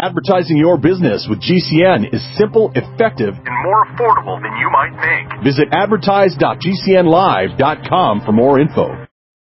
Advertising your business with GCN is simple, effective, and more affordable than you might think. Visit advertise.gcnlive.com for more info.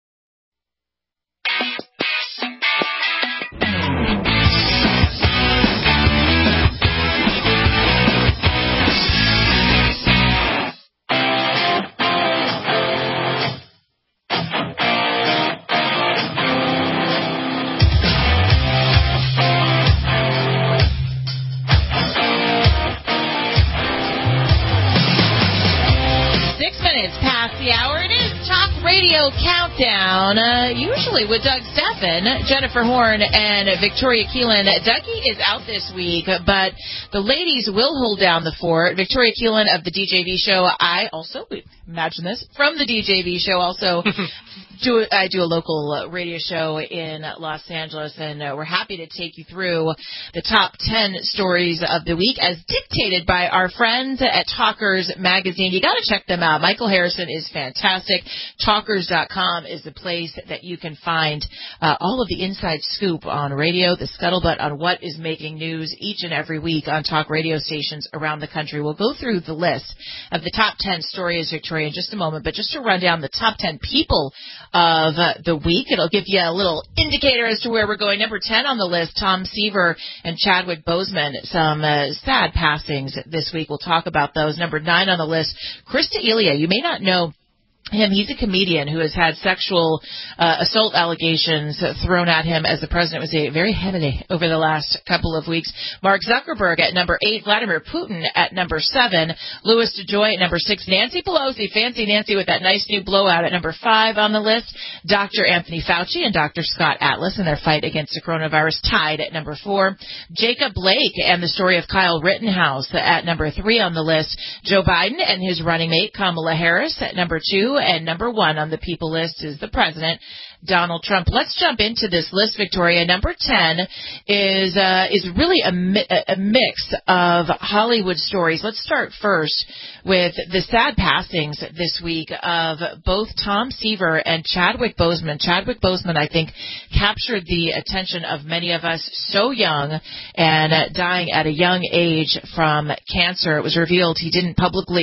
Countdown, usually with Doug Steffen, Jennifer Horn, and Victoria Keelan. Dougie is out this week, but the ladies will hold down the fort. Victoria Keelan of the DJV show. I also, imagine this, from the DJV show also. I do a local radio show in Los Angeles, and we're happy to take you through the top 10 stories of the week as dictated by our friends at Talkers Magazine. You got to check them out. Michael Harrison is fantastic. Talkers.com is the place that you can find all of the inside scoop on radio, the scuttlebutt on what is making news each and every week on talk radio stations around the country. We'll go through the list of the top 10 stories, Victoria, in just a moment, but just to run down the top 10 people of the week. It'll give you a little indicator as to where we're going. Number 10 on the list, Tom Seaver and Chadwick Boseman. Some sad passings this week. We'll talk about those. Number 9 on the list, Chris D'Elia. You may not know him. He's a comedian who has had sexual assault allegations thrown at him as the president was very heavily over the last couple of weeks. Mark Zuckerberg at number 8, Vladimir Putin at number 7, Louis DeJoy at number 6, Nancy Pelosi, fancy Nancy with that nice new blowout at number 5 on the list, Dr. Anthony Fauci and Dr. Scott Atlas in their fight against the coronavirus tied at number 4, Jacob Blake and the story of Kyle Rittenhouse at number 3 on the list, Joe Biden and his running mate Kamala Harris at number 2, and number 1 on the people list is the president, Donald Trump. Let's jump into this list, Victoria. Number 10 is really a mix of Hollywood stories. Let's start first with the sad passings this week of both Tom Seaver and Chadwick Boseman. Chadwick Boseman, I think, captured the attention of many of us, so young and dying at a young age from cancer. It was revealed he didn't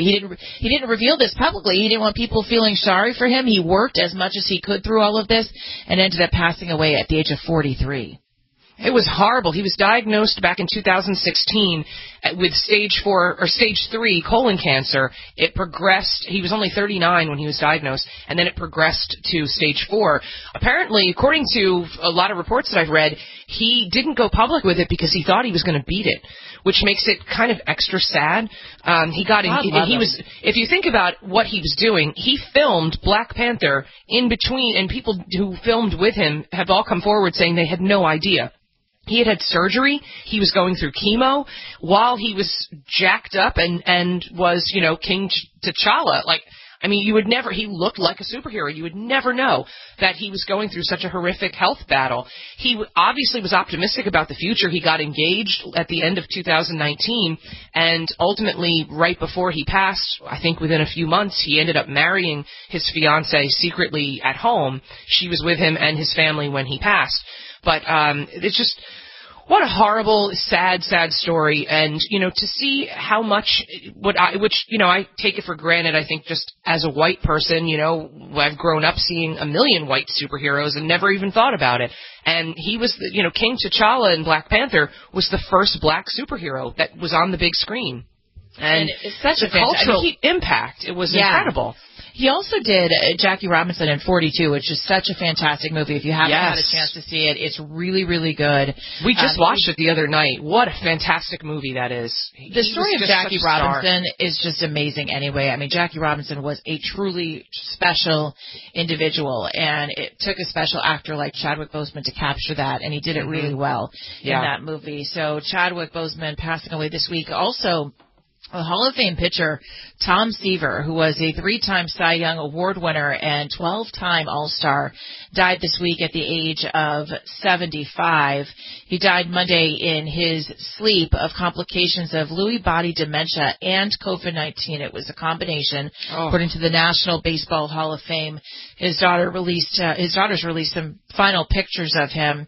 reveal this publicly. He didn't want people feeling sorry for him. He worked as much as he could through all of this and ended up passing away at the age of 43. It was horrible. He was diagnosed back in 2016 with stage 3 colon cancer. It progressed. He was only 39 when he was diagnosed, and then it progressed to stage 4. Apparently, according to a lot of reports that I've read, he didn't go public with it because he thought he was going to beat it, which makes it kind of extra sad. If you think about what he was doing, he filmed Black Panther in between, and people who filmed with him have all come forward saying they had no idea. He had surgery. He was going through chemo while he was jacked up and was, King T'Challa. He looked like a superhero. You would never know that he was going through such a horrific health battle. He obviously was optimistic about the future. He got engaged at the end of 2019, and ultimately, right before he passed, I think within a few months, he ended up marrying his fiancée secretly at home. She was with him and his family when he passed. But it's just, what a horrible, sad story. And, to see how much, I take it for granted, I think, just as a white person, I've grown up seeing a million white superheroes and never even thought about it. And he was, King T'Challa in Black Panther was the first black superhero that was on the big screen. And it's such a cultural impact. It was incredible. He also did Jackie Robinson in 42, which is such a fantastic movie. If you haven't had a chance to see it, it's really, really good. We just watched it the other night. What a fantastic movie that is. The story of Jackie Robinson is just amazing anyway. I mean, Jackie Robinson was a truly special individual, and it took a special actor like Chadwick Boseman to capture that, and he did it really well in that movie. So Chadwick Boseman passing away this week. Also, a Hall of Fame pitcher, Tom Seaver, who was a 3-time Cy Young Award winner and 12-time All-Star, died this week at the age of 75. He died Monday in his sleep of complications of Lewy body dementia and COVID-19. It was a combination, according to the National Baseball Hall of Fame. His daughters released some final pictures of him.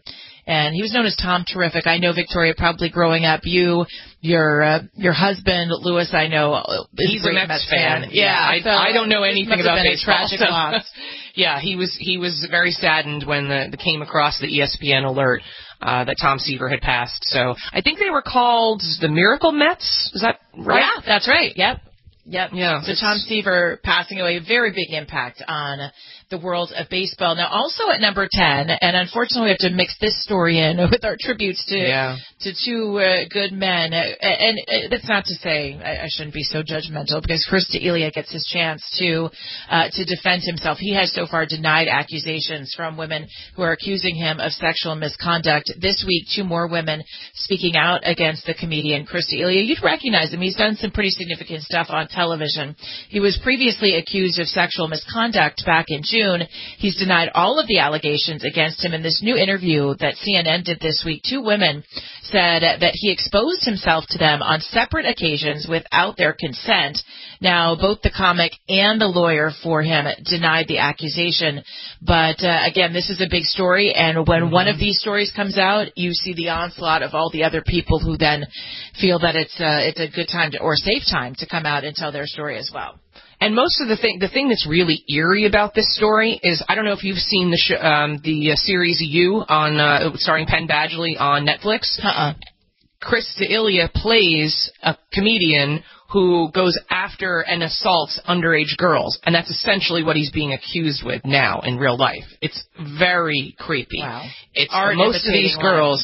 and he was known as Tom Terrific. I know, Victoria, probably growing up, your husband, Louis, I know, he's a Mets fan. Yeah, I don't know anything about baseball. Tragic loss. Yeah, he was very saddened when the came across the ESPN alert that Tom Seaver had passed. So I think they were called the Miracle Mets. Is that right? Yeah, that's right. Yep. Yeah. So Tom Seaver passing away, very big impact on the world of baseball. Now, also at number 10, and unfortunately we have to mix this story in with our tributes to two good men. And that's not to say I shouldn't be so judgmental, because Chris D'Elia gets his chance to defend himself. He has so far denied accusations from women who are accusing him of sexual misconduct. This week, 2 more women speaking out against the comedian Chris D'Elia. You'd recognize him. He's done some pretty significant stuff on television. He was previously accused of sexual misconduct back in June. He's denied all of the allegations against him. In this new interview that CNN did this week, 2 women said that he exposed himself to them on separate occasions without their consent. Now, both the comic and the lawyer for him denied the accusation. But again, this is a big story, and when one of these stories comes out, you see the onslaught of all the other people who then feel that it's a good time or safe time to come out and tell their story as well. And most of the thing that's really eerie about this story is, I don't know if you've seen the series You on starring Penn Badgley on Netflix. Chris D'Elia plays a comedian who goes after and assaults underage girls, and that's essentially what he's being accused with now in real life. It's very creepy. Wow. It's most of these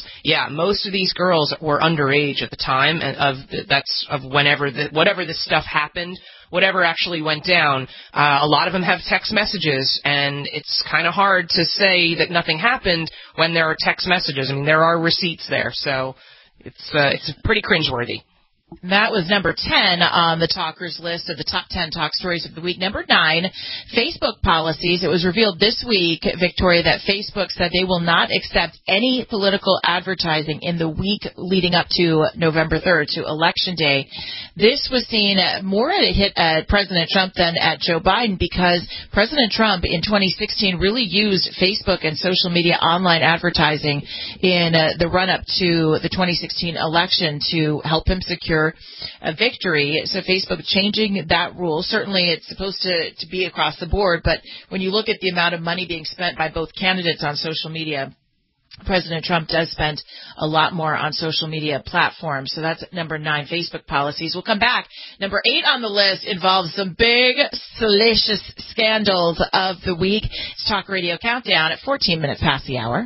girls were underage at the time, and whatever this stuff happened, whatever actually went down. A lot of them have text messages, and it's kind of hard to say that nothing happened when there are text messages. I mean, there are receipts there, so it's pretty cringeworthy. That was number 10 on the talkers list of the top 10 talk stories of the week. Number 9, Facebook policies. It was revealed this week, Victoria, that Facebook said they will not accept any political advertising in the week leading up to November 3rd, to Election Day. This was seen more at a hit at President Trump than at Joe Biden, because President Trump in 2016 really used Facebook and social media online advertising in the run-up to the 2016 election to help him secure a victory. So Facebook changing that rule. Certainly it's supposed to be across the board, but when you look at the amount of money being spent by both candidates on social media, President Trump does spend a lot more on social media platforms. So that's number 9, Facebook policies. We'll come back. Number 8 on the list involves some big, salacious scandals of the week. It's Talk Radio Countdown at 14 minutes past the hour.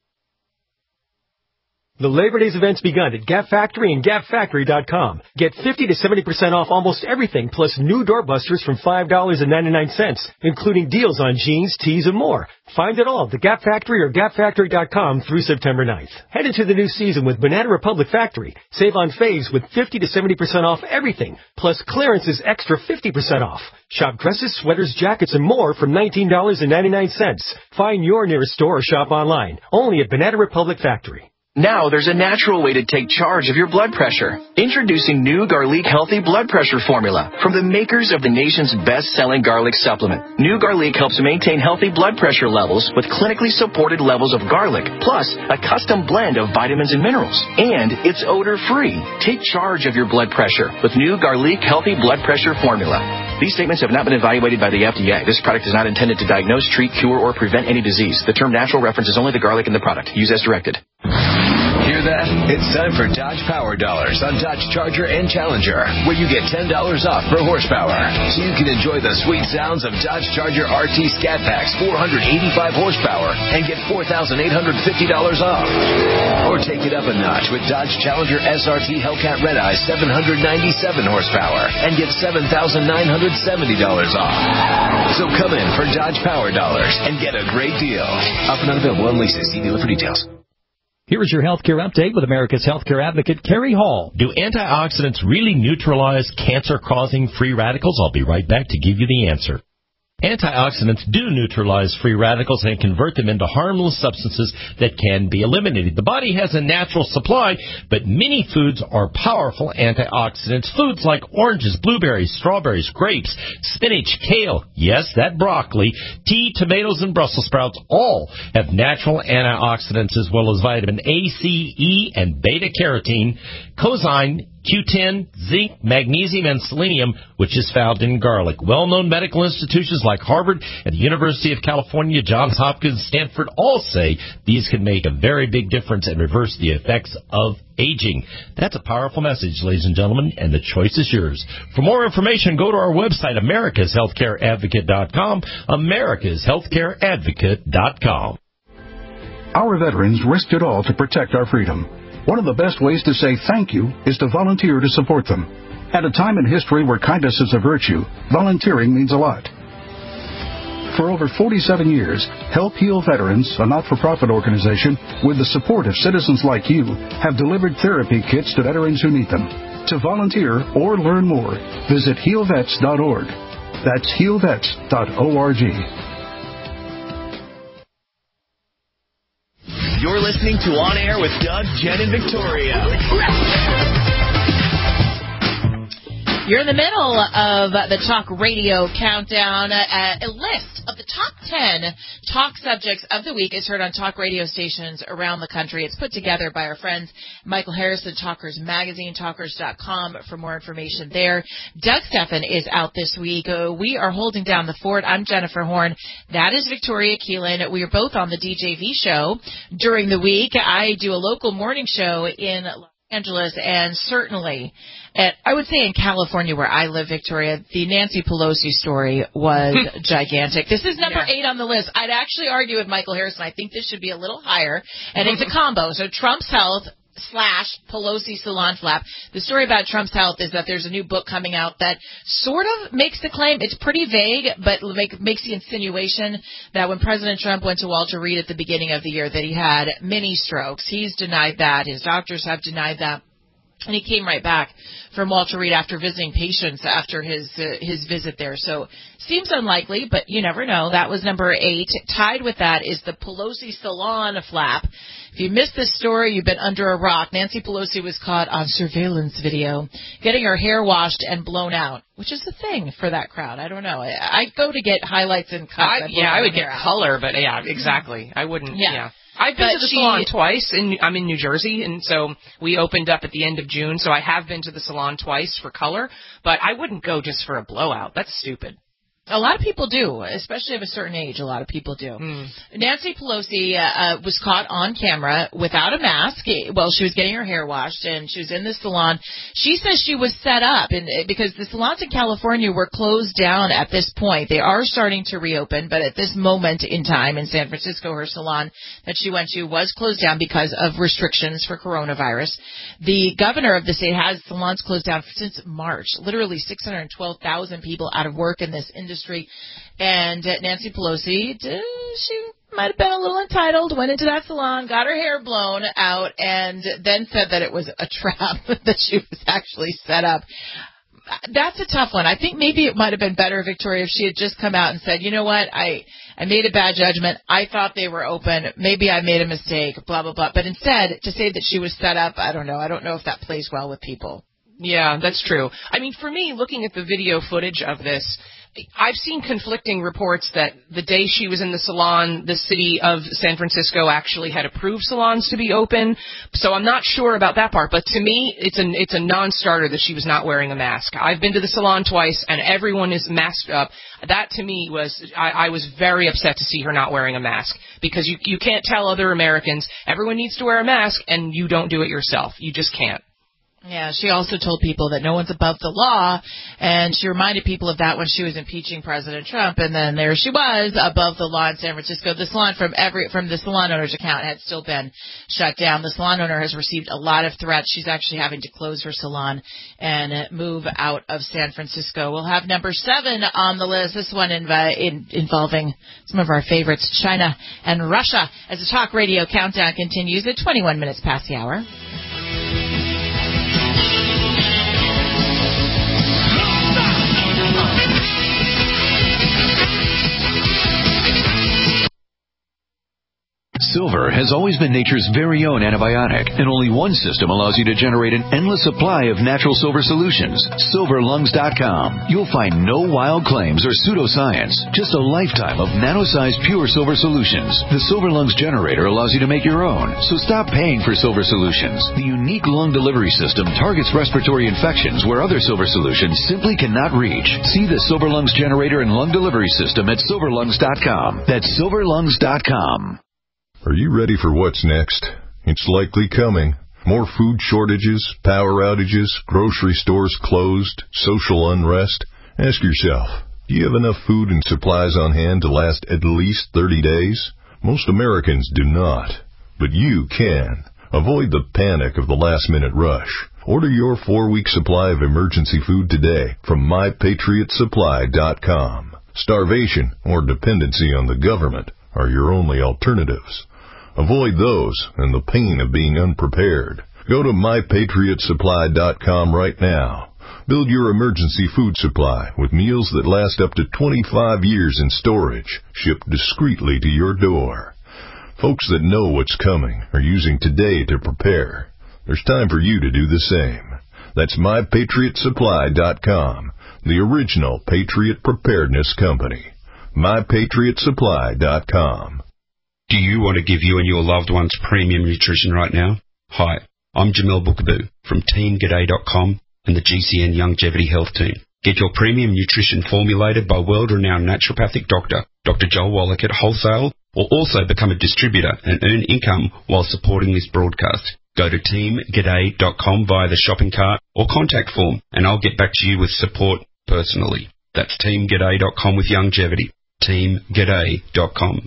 The Labor Day's event's begun at Gap Factory and GapFactory.com. Get 50 to 70% off almost everything, plus new doorbusters from $5.99, including deals on jeans, tees, and more. Find it all at the Gap Factory or GapFactory.com through September 9th. Head into the new season with Banana Republic Factory. Save on faves with 50 to 70% off everything, plus clearance is extra 50% off. Shop dresses, sweaters, jackets, and more from $19.99. Find your nearest store or shop online. Only at Banana Republic Factory. Now there's a natural way to take charge of your blood pressure. Introducing new Garlic Healthy Blood Pressure Formula from the makers of the nation's best-selling garlic supplement. New Garlic helps maintain healthy blood pressure levels with clinically supported levels of garlic, plus a custom blend of vitamins and minerals. And it's odor-free. Take charge of your blood pressure with new Garlic Healthy Blood Pressure Formula. These statements have not been evaluated by the FDA. This product is not intended to diagnose, treat, cure, or prevent any disease. The term natural references only the garlic in the product. Use as directed. Hear that? It's time for Dodge Power Dollars on Dodge Charger and Challenger, where you get $10 off per horsepower. So you can enjoy the sweet sounds of Dodge Charger RT Scat Pack's 485 horsepower and get $4,850 off. Or take it up a notch with Dodge Challenger SRT Hellcat Red Eye 797 horsepower and get $7,970 off. So come in for Dodge Power Dollars and get a great deal. Up and unavailable on leases. See dealer for details. Here is your healthcare update with America's healthcare advocate, Kerry Hall. Do antioxidants really neutralize cancer-causing free radicals? I'll be right back to give you the answer. Antioxidants do neutralize free radicals and convert them into harmless substances that can be eliminated. The body has a natural supply, but many foods are powerful antioxidants. Foods like oranges, blueberries, strawberries, grapes, spinach, kale, yes, that broccoli, tea, tomatoes, and Brussels sprouts all have natural antioxidants as well as vitamin A, C, E, and beta-carotene, coenzyme, Q10, zinc, magnesium, and selenium, which is found in garlic. Well-known medical institutions like Harvard and the University of California, Johns Hopkins, Stanford all say these can make a very big difference and reverse the effects of aging. That's a powerful message, ladies and gentlemen, and the choice is yours. For more information, go to our website, americashealthcareadvocate.com, americashealthcareadvocate.com. Our veterans risked it all to protect our freedom. One of the best ways to say thank you is to volunteer to support them. At a time in history where kindness is a virtue, volunteering means a lot. For over 47 years, Help Heal Veterans, a not-for-profit organization, with the support of citizens like you, have delivered therapy kits to veterans who need them. To volunteer or learn more, visit healvets.org. That's healvets.org. You're listening to On Air with Doug, Jen, and Victoria. You're in the middle of the Talk Radio Countdown. A list of the top 10 talk subjects of the week is heard on talk radio stations around the country. It's put together by our friends Michael Harrison, Talkers Magazine, talkers.com for more information there. Doug Stephan is out this week. We are holding down the fort. I'm Jennifer Horn. That is Victoria Keelan. We are both on the DJV show during the week. I do a local morning show in Los Angeles, and certainly I would say in California where I live, Victoria, the Nancy Pelosi story was gigantic. This is number 8 on the list. I'd actually argue with Michael Harrison. I think this should be a little higher, and it's a combo. So Trump's health / Pelosi salon flap. The story about Trump's health is that there's a new book coming out that sort of makes the claim. It's pretty vague, but makes the insinuation that when President Trump went to Walter Reed at the beginning of the year that he had mini strokes. He's denied that. His doctors have denied that. And he came right back from Walter Reed after visiting patients after his visit there. So seems unlikely, but you never know. That was number 8. Tied with that is the Pelosi salon flap. If you missed this story, you've been under a rock. Nancy Pelosi was caught on surveillance video getting her hair washed and blown out, which is the thing for that crowd. I don't know. I go to get highlights and cuts. I would get color, but yeah, exactly. I wouldn't. Yeah. I've been to the salon twice, and I'm in New Jersey, and so we opened up at the end of June, so I have been to the salon twice for color, but I wouldn't go just for a blowout. That's stupid. A lot of people do, especially of a certain age. A lot of people do. Nancy Pelosi was caught on camera without a mask while she was getting her hair washed, and she was in the salon. She says she was set up, and because the salons in California were closed down at this point. They are starting to reopen, but at this moment in time in San Francisco, her salon that she went to was closed down because of restrictions for coronavirus. The governor of the state has salons closed down since March. Literally 612,000 people out of work in this industry. And Nancy Pelosi, she might have been a little entitled, went into that salon, got her hair blown out, and then said that it was a trap, that she was actually set up. That's a tough one. I think maybe it might have been better, Victoria, if she had just come out and said, you know what, I made a bad judgment. I thought they were open. Maybe I made a mistake, blah, blah, blah. But instead, to say that she was set up, I don't know. I don't know if that plays well with people. Yeah, that's true. I mean, for me, looking at the video footage of this, I've seen conflicting reports that the day she was in the salon, the city of San Francisco actually had approved salons to be open. So I'm not sure about that part. But to me, it's a non-starter that she was not wearing a mask. I've been to the salon twice, and everyone is masked up. That to me was, I was very upset to see her not wearing a mask, because you can't tell other Americans everyone needs to wear a mask, and you don't do it yourself. You just can't. Yeah, she also told people that no one's above the law, and she reminded people of that when she was impeaching President Trump, and then there she was, above the law in San Francisco. The salon from the salon owner's account had still been shut down. The salon owner has received a lot of threats. She's actually having to close her salon and move out of San Francisco. We'll have number 7 on the list, this one involving some of our favorites, China and Russia, as the Talk Radio Countdown continues at 21 minutes past the hour. has always been nature's very own antibiotic, and only one system allows you to generate an endless supply of natural silver solutions. SilverLungs.com. You'll find no wild claims or pseudoscience, just a lifetime of nano-sized pure silver solutions. The Silver Lungs generator allows you to make your own, so stop paying for silver solutions. The unique lung delivery system targets respiratory infections where other silver solutions simply cannot reach. See the Silver Lungs generator and lung delivery system at SilverLungs.com. That's SilverLungs.com. Are you ready for what's next? It's likely coming. More food shortages, power outages, grocery stores closed, social unrest. Ask yourself, do you have enough food and supplies on hand to last at least 30 days? Most Americans do not, but you can. Avoid the panic of the last-minute rush. Order your 4-week supply of emergency food today from MyPatriotSupply.com. Starvation or dependency on the government are your only alternatives. Avoid those and the pain of being unprepared. Go to MyPatriotSupply.com right now. Build your emergency food supply with meals that last up to 25 years in storage, shipped discreetly to your door. Folks that know what's coming are using today to prepare. There's time for you to do the same. That's MyPatriotSupply.com, the original Patriot Preparedness Company. MyPatriotSupply.com. Do you want to give you and your loved ones premium nutrition right now? Hi, I'm Jamel Bookaboo from TeamGaday.com and the GCN Longevity Health Team. Get your premium nutrition formulated by world-renowned naturopathic doctor, Dr. Joel Wallach at Wholesale, or also become a distributor and earn income while supporting this broadcast. Go to TeamGaday.com via the shopping cart or contact form, and I'll get back to you with support personally. That's TeamGaday.com with longevity. TeamGaday.com.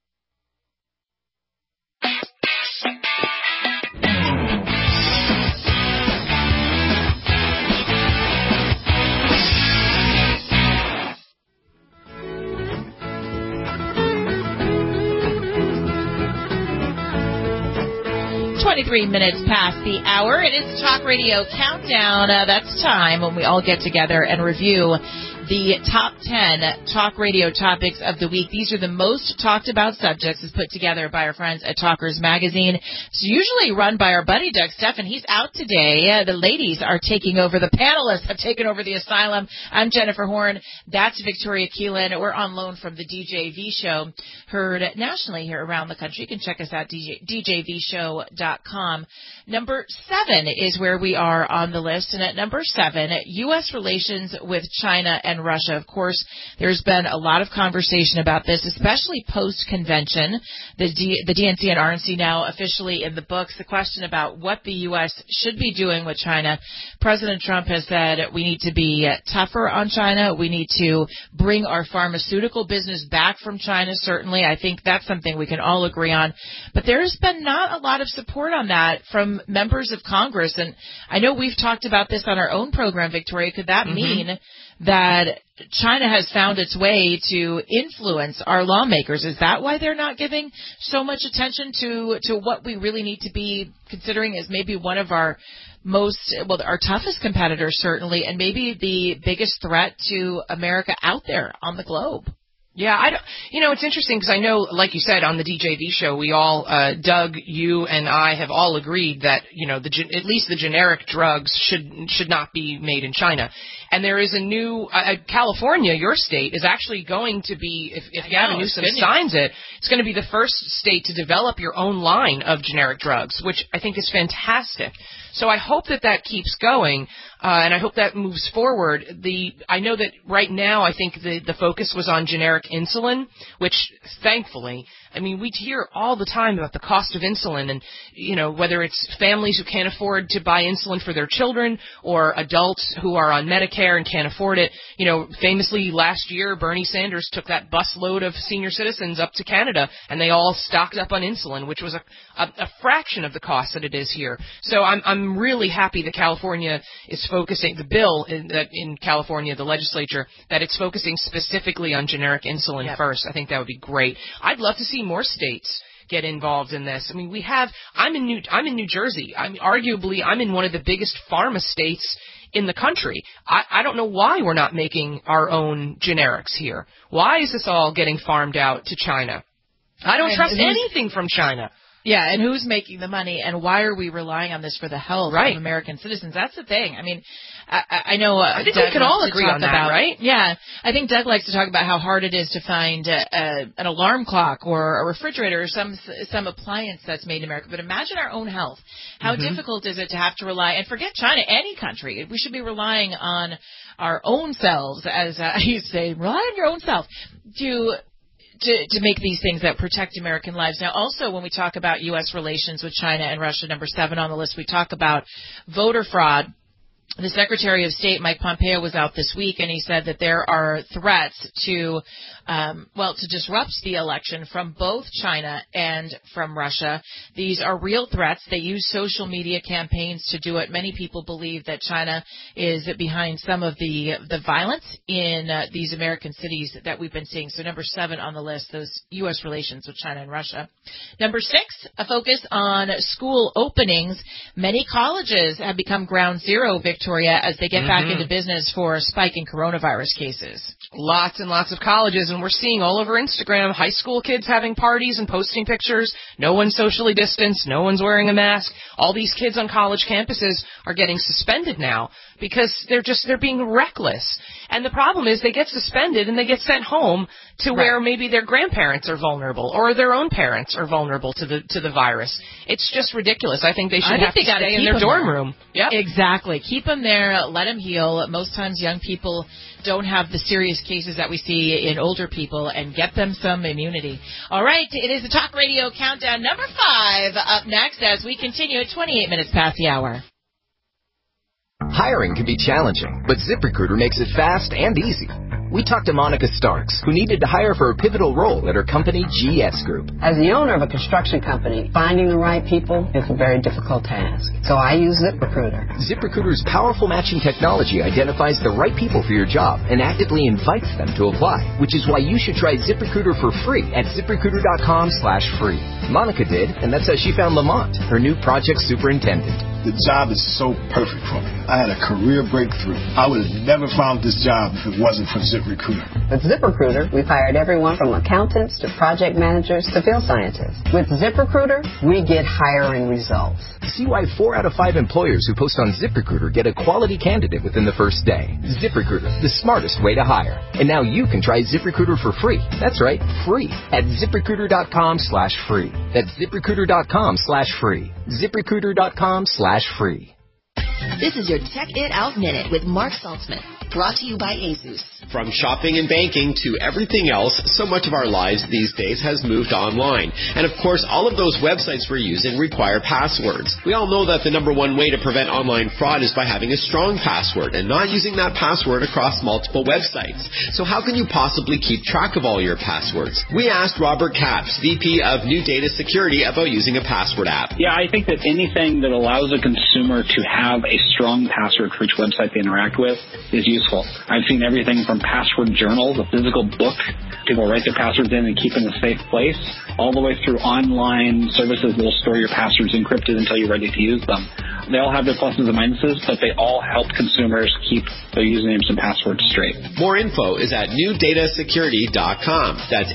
Minutes past the hour. It is Talk Radio Countdown. That's time when we all get together and review the top 10 talk radio topics of the week. These are the most talked about subjects as put together by our friends at Talkers Magazine. It's usually run by our buddy Doug Stephan. He's out today. The ladies are taking over. The panelists have taken over the asylum. I'm Jennifer Horn. That's Victoria Keelan. We're on loan from the DJV show, heard nationally here around the country. You can check us out, djvshow.com. Number 7 is where we are on the list. And at number 7, U.S. relations with China and Russia. Of course, there's been a lot of conversation about this, especially post-convention. The DNC and RNC now officially in the books. The question about what the U.S. should be doing with China. President Trump has said we need to be tougher on China. We need to bring our pharmaceutical business back from China, certainly. I think that's something we can all agree on. But there's been not a lot of support on that from members of Congress. And I know we've talked about this on our own program, Victoria. Could that mean that China has found its way to influence our lawmakers? Is that why they're not giving so much attention to what we really need to be considering as maybe one of our our toughest competitors, certainly, and maybe the biggest threat to America out there on the globe? Yeah, it's interesting because I know, like you said, on the DJV show, we all, Doug, you and I have all agreed that, at least the generic drugs should not be made in China. And there is a new, California, your state, is actually going to be, if Gavin Newsom signs it, it's going to be the first state to develop your own line of generic drugs, which I think is fantastic. So I hope that keeps going, and I hope that moves forward. I know that right now I think the focus was on generic insulin, which thankfully, we hear all the time about the cost of insulin and, whether it's families who can't afford to buy insulin for their children or adults who are on Medicare and can't afford it. Famously last year, Bernie Sanders took that busload of senior citizens up to Canada and they all stocked up on insulin, which was a fraction of the cost that it is here. So I'm really happy that California is focusing, the bill in California, the legislature, that it's focusing specifically on generic insulin first. I think that would be great. I'd love to see more states get involved in this. I'm in New Jersey. Arguably, I'm in one of the biggest pharma states in the country. I don't know why we're not making our own generics here. Why is this all getting farmed out to China? I don't trust anything from China. Yeah, and who's making the money, and why are we relying on this for the health of American citizens? That's the thing. I mean, I know I think Doug we can all agree on that, right? Yeah, I think Doug likes to talk about how hard it is to find an alarm clock or a refrigerator or some appliance that's made in America. But imagine our own health. How difficult is it to have to rely, and forget China, any country. We should be relying on our own selves, as I used to say, rely on your own self, to make these things that protect American lives. Now, also, when we talk about U.S. relations with China and Russia, number 7 on the list, we talk about voter fraud. The Secretary of State, Mike Pompeo, was out this week, and he said that there are threats to disrupt the election from both China and from Russia. These are real threats. They use social media campaigns to do it. Many people believe that China is behind some of the violence in these American cities that we've been seeing. So number 7 on the list, those U.S. relations with China and Russia. Number 6, a focus on school openings. Many colleges have become ground zero, Victoria, as they get back into business for a spike in coronavirus cases. Lots and lots of colleges, and we're seeing all over Instagram high school kids having parties and posting pictures. No one's socially distanced. No one's wearing a mask. All these kids on college campuses are getting suspended now because they're being reckless. And the problem is they get suspended and they get sent home to where maybe their grandparents are vulnerable or their own parents are vulnerable to the virus. It's just ridiculous. I think they should have to stay in their dorm room. Yep. Exactly. Keep them there. Let them heal. Most times young people don't have the serious cases that we see in older people, and get them some immunity. All right. It is the Talk Radio Countdown number 5 up next as we continue at 28 minutes past the hour. Hiring can be challenging, but ZipRecruiter makes it fast and easy. We talked to Monica Starks, who needed to hire for a pivotal role at her company, GS Group. As the owner of a construction company, finding the right people is a very difficult task. So I use ZipRecruiter. ZipRecruiter's powerful matching technology identifies the right people for your job and actively invites them to apply, which is why you should try ZipRecruiter for free at ZipRecruiter.com/free. Monica did, and that's how she found Lamont, her new project superintendent. The job is so perfect for me. I had a career breakthrough. I would have never found this job if it wasn't for ZipRecruiter. With ZipRecruiter, we've hired everyone from accountants to project managers to field scientists. With ZipRecruiter, we get hiring results. See why 4 out of 5 employers who post on ZipRecruiter get a quality candidate within the first day. ZipRecruiter, the smartest way to hire. And now you can try ZipRecruiter for free. That's right, free at ZipRecruiter.com/free. That's ZipRecruiter.com/free. ZipRecruiter.com/free. This is your Tech It Out Minute with Mark Saltzman, brought to you by Asus. From shopping and banking to everything else, so much of our lives these days has moved online. And of course, all of those websites we're using require passwords. We all know that the number one way to prevent online fraud is by having a strong password and not using that password across multiple websites. So how can you possibly keep track of all your passwords? We asked Robert Capps, VP of New Data Security, about using a password app. Yeah, I think that anything that allows a consumer to have a strong password for each website they interact with is useful. I've seen everything from password journals, a physical book, people write their passwords in and keep in a safe place, all the way through online services that will store your passwords encrypted until you're ready to use them. They all have their pluses and minuses, but they all help consumers keep their usernames and passwords straight. More info is at newdatasecurity.com. That's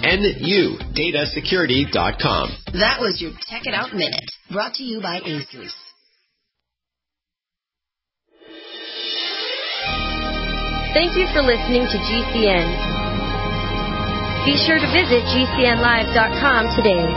NUDatasecurity.com. That was your Tech It Out Minute, brought to you by Asus. Thank you for listening to GCN. Be sure to visit GCNlive.com today.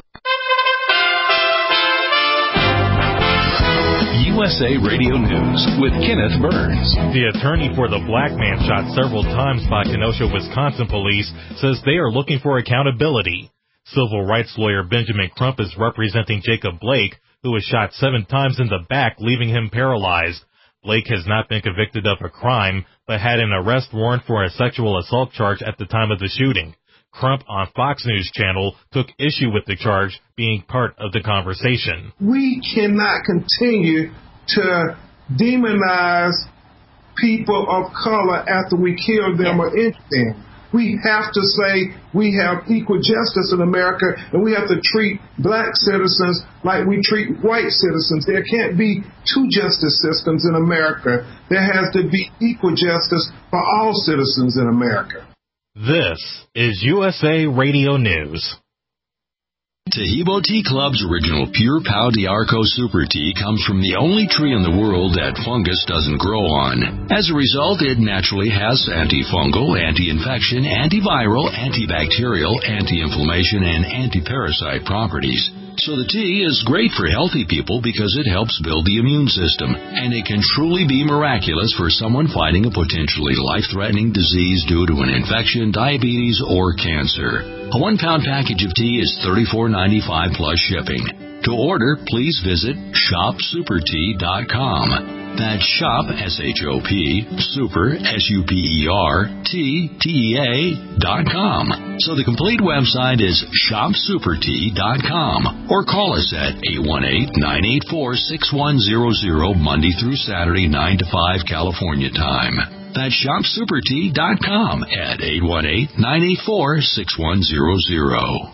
USA Radio News with Kenneth Burns. The attorney for the black man shot several times by Kenosha, Wisconsin police says they are looking for accountability. Civil rights lawyer Benjamin Crump is representing Jacob Blake, who was shot 7 times in the back, leaving him paralyzed. Blake has not been convicted of a crime, but had an arrest warrant for a sexual assault charge at the time of the shooting. Crump on Fox News Channel took issue with the charge being part of the conversation. We cannot continue to demonize people of color after we kill them or injure them. We have to say we have equal justice in America, and we have to treat black citizens like we treat white citizens. There can't be 2 justice systems in America. There has to be equal justice for all citizens in America. This is USA Radio News. Tahibo Tea Club's original Pure Pau d'Arco Super Tea comes from the only tree in the world that fungus doesn't grow on. As a result, it naturally has antifungal, anti-infection, antiviral, antibacterial, anti-inflammation, and anti-parasite properties. So the tea is great for healthy people because it helps build the immune system, and it can truly be miraculous for someone fighting a potentially life-threatening disease due to an infection, diabetes, or cancer. A 1-pound package of tea is $34.95 plus shipping. To order, please visit shopsupertea.com. That's shop, S-H-O-P, super, S-U-P-E-R, T-E-A.com. So the complete website is shopsupertea.com, or call us at 818-984-6100 Monday through Saturday, 9 to 5 California time. That's shopsupertea.com at 818-984-6100.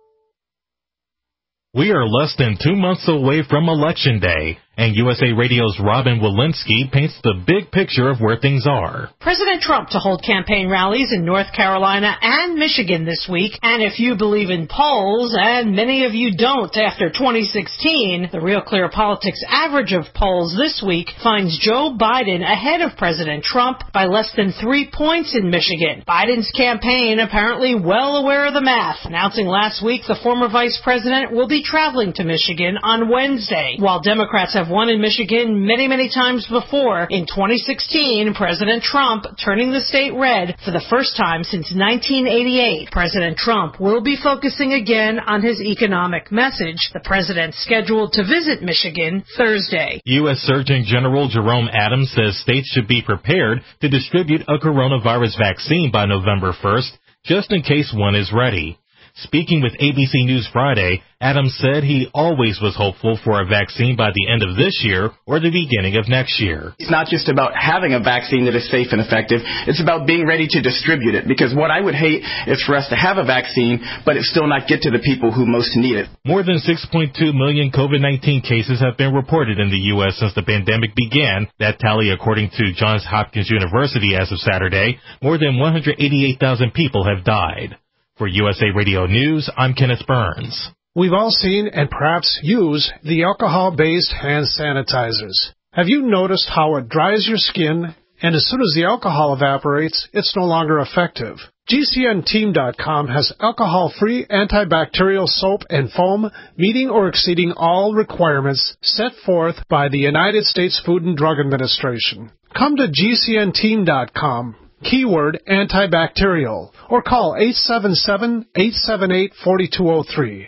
We are less than 2 months away from Election Day, and USA Radio's Robin Walensky paints the big picture of where things are. President Trump to hold campaign rallies in North Carolina and Michigan this week, and if you believe in polls, and many of you don't after 2016, the Real Clear Politics average of polls this week finds Joe Biden ahead of President Trump by less than 3 points in Michigan. Biden's campaign apparently well aware of the math, announcing last week the former vice president will be traveling to Michigan on Wednesday, while Democrats have won in Michigan many, many times before. In 2016, President Trump turning the state red for the first time since 1988. President Trump will be focusing again on his economic message. The president's scheduled to visit Michigan Thursday. U.S. Surgeon General Jerome Adams says states should be prepared to distribute a coronavirus vaccine by November 1st, just in case one is ready. Speaking with ABC News Friday, Adams said he always was hopeful for a vaccine by the end of this year or the beginning of next year. It's not just about having a vaccine that is safe and effective. It's about being ready to distribute it, because what I would hate is for us to have a vaccine, but it still not get to the people who most need it. More than 6.2 million COVID-19 cases have been reported in the U.S. since the pandemic began. That tally according to Johns Hopkins University as of Saturday. More than 188,000 people have died. For USA Radio News, I'm Kenneth Burns. We've all seen and perhaps use the alcohol-based hand sanitizers. Have you noticed how it dries your skin, and as soon as the alcohol evaporates, it's no longer effective? GCNteam.com has alcohol-free antibacterial soap and foam meeting or exceeding all requirements set forth by the United States Food and Drug Administration. Come to GCNteam.com. Keyword antibacterial, or call 877-878-4203.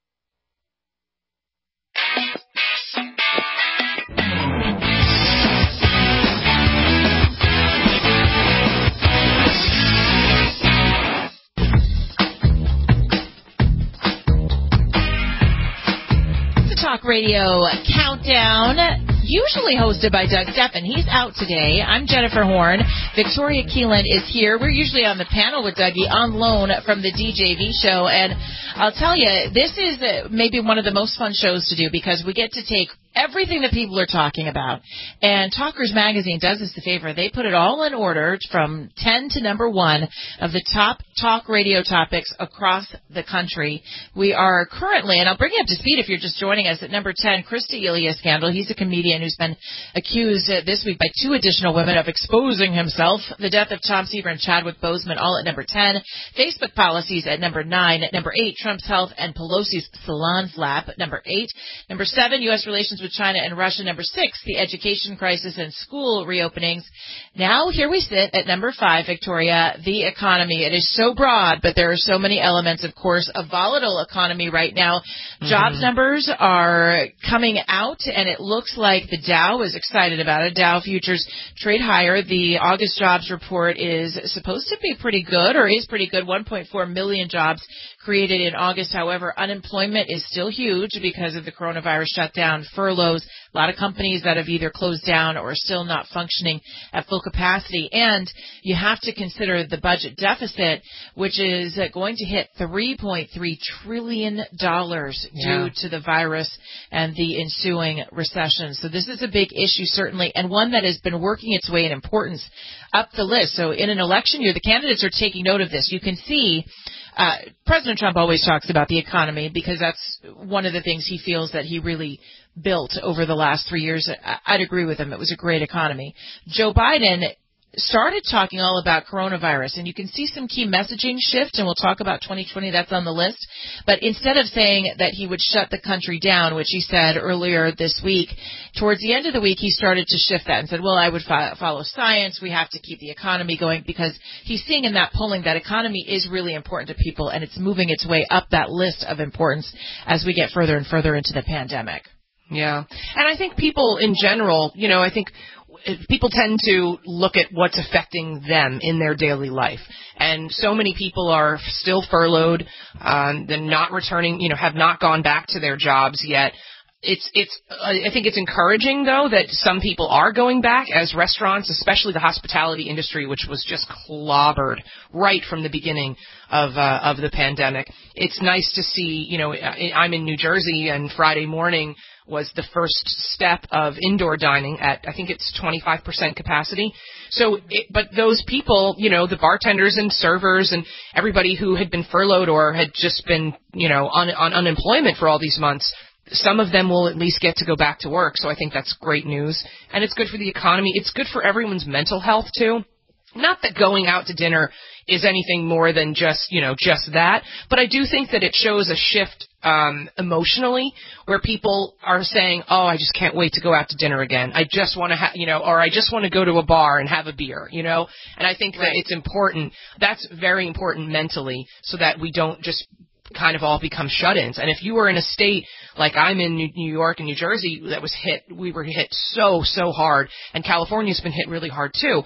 The Talk Radio Countdown, usually hosted by Doug Stephan. He's out today. I'm Jennifer Horn. Victoria Keelan is here. We're usually on the panel with Dougie on loan from the DJV show. And I'll tell you, this is maybe one of the most fun shows to do because we get to take everything that people are talking about. And Talkers Magazine does us the favor. They put it all in order from 10 to number 1 of the top talk radio topics across the country. We are currently, and I'll bring you up to speed if you're just joining us, at number 10, Chris D'Elia scandal. He's a comedian who's been accused this week by 2 additional women of exposing himself. The death of Tom Seaver and Chadwick Boseman, all at number 10. Facebook policies at number 9. At number 8, Trump's health and Pelosi's salon flap at number 8. Number 7, U.S. relations with China and Russia. Number 6, the education crisis and school reopenings. Now here we sit at number 5, Victoria, the economy. It is so broad, but there are so many elements, of course, a volatile economy right now. Jobs numbers are coming out, and it looks like the Dow is excited about it. Dow futures trade higher. The August jobs report is supposed to be pretty good, or is pretty good. 1.4 million jobs created in August. However, unemployment is still huge because of the coronavirus shutdown, furloughs, a lot of companies that have either closed down or are still not functioning at full capacity. And you have to consider the budget deficit, which is going to hit $3.3 trillion due to the virus and the ensuing recession. So this is a big issue, certainly, and one that has been working its way in importance up the list. So in an election year, the candidates are taking note of this. You can see President Trump always talks about the economy because that's one of the things he feels that he really built over the last 3 years. I'd agree with him. It was a great economy. Joe Biden started talking all about coronavirus, and you can see some key messaging shift, and we'll talk about 2020. That's on the list. But instead of saying that he would shut the country down, which he said earlier this week, towards the end of the week, he started to shift that and said, well, I would follow science. We have to keep the economy going, because he's seeing in that polling that economy is really important to people, and it's moving its way up that list of importance as we get further and further into the pandemic. Yeah. And I think people in general, I think people tend to look at what's affecting them in their daily life. And so many people are still furloughed, they're not returning, have not gone back to their jobs yet. I think it's encouraging, though, that some people are going back, as restaurants, especially the hospitality industry, which was just clobbered right from the beginning of the pandemic. It's nice to see, I'm in New Jersey, and Friday morning was the first step of indoor dining at, I think it's 25% capacity. So, but those people, the bartenders and servers and everybody who had been furloughed or had just been, on unemployment for all these months, some of them will at least get to go back to work. So I think that's great news. And it's good for the economy. It's good for everyone's mental health, too. Not that going out to dinner is anything more than just that, but I do think that it shows a shift emotionally, where people are saying, oh, I just can't wait to go out to dinner again. I just want to or I just want to go to a bar and have a beer, and I think that it's important. That's very important mentally, so that we don't just kind of all become shut-ins. And if you were in a state like I'm in New York and New Jersey that was hit, we were hit so hard, and California's been hit really hard too.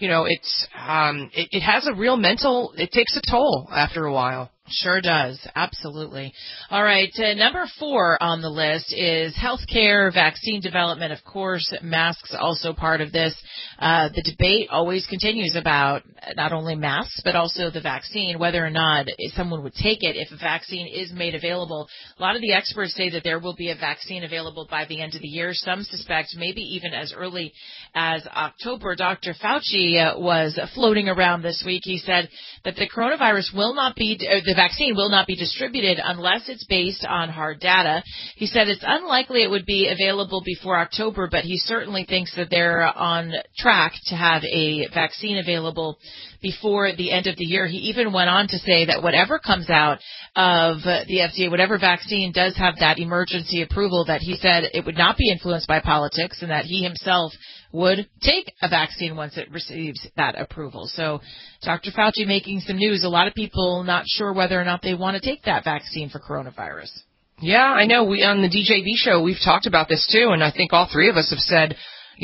It has a real mental, it takes a toll after a while. Sure does. Absolutely. All right. Number 4 on the list is healthcare, vaccine development. Of course, masks also part of this. The debate always continues about not only masks, but also the vaccine, whether or not someone would take it if a vaccine is made available. A lot of the experts say that there will be a vaccine available by the end of the year. Some suspect maybe even as early as October. Dr. Fauci was floating around this week. He said that the coronavirus will not be, the vaccine will not be distributed unless it's based on hard data. He said it's unlikely it would be available before October, but he certainly thinks that they're on track to have a vaccine available before the end of the year. He even went on to say that whatever comes out of the FDA, whatever vaccine does have that emergency approval, that he said it would not be influenced by politics, and that he himself would take a vaccine once it receives that approval. So Dr. Fauci making some news. A lot of people not sure whether or not they want to take that vaccine for coronavirus. Yeah, I know. We on the DJV show, we've talked about this too, and I think all three of us have said,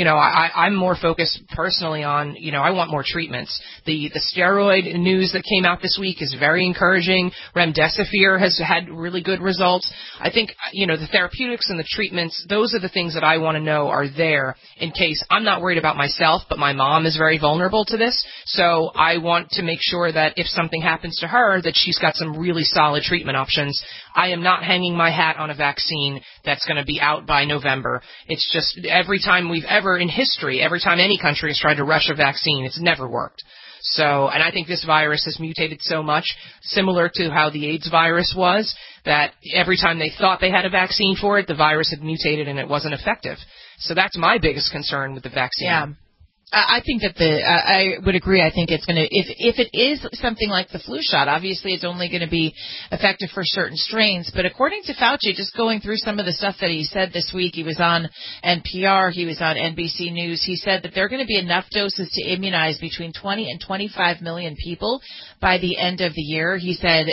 I'm more focused personally on, I want more treatments. The steroid news that came out this week is very encouraging. Remdesivir has had really good results. I think, the therapeutics and the treatments, those are the things that I want to know are there in case. I'm not worried about myself, but my mom is very vulnerable to this. So I want to make sure that if something happens to her, that she's got some really solid treatment options. I am not hanging my hat on a vaccine that's going to be out by November. It's just every time in history, every time any country has tried to rush a vaccine, it's never worked. So, and I think this virus has mutated so much, similar to how the AIDS virus was, that every time they thought they had a vaccine for it, the virus had mutated and it wasn't effective. So that's my biggest concern with the vaccine. Yeah. I think that I would agree. I think it's going to, if it is something like the flu shot, obviously it's only going to be effective for certain strains. But according to Fauci, just going through some of the stuff that he said this week, he was on NPR, he was on NBC News. He said that there are going to be enough doses to immunize between 20 and 25 million people by the end of the year. He said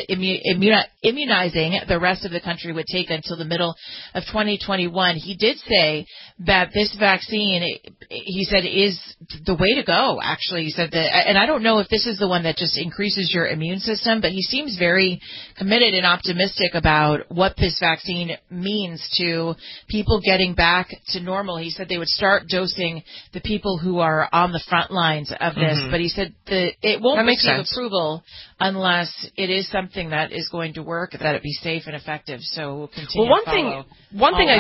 immunizing the rest of the country would take until the middle of 2021. He did say that this vaccine, he said, is the way to go, actually. He said that, and I don't know if this is the one that just increases your immune system, but he seems very committed and optimistic about what this vaccine means to people getting back to normal. He said they would start dosing the people who are on the front lines of this, but he said that it won't receive approval unless it is something that is going to work, that it be safe and effective. So we'll continue to follow. One thing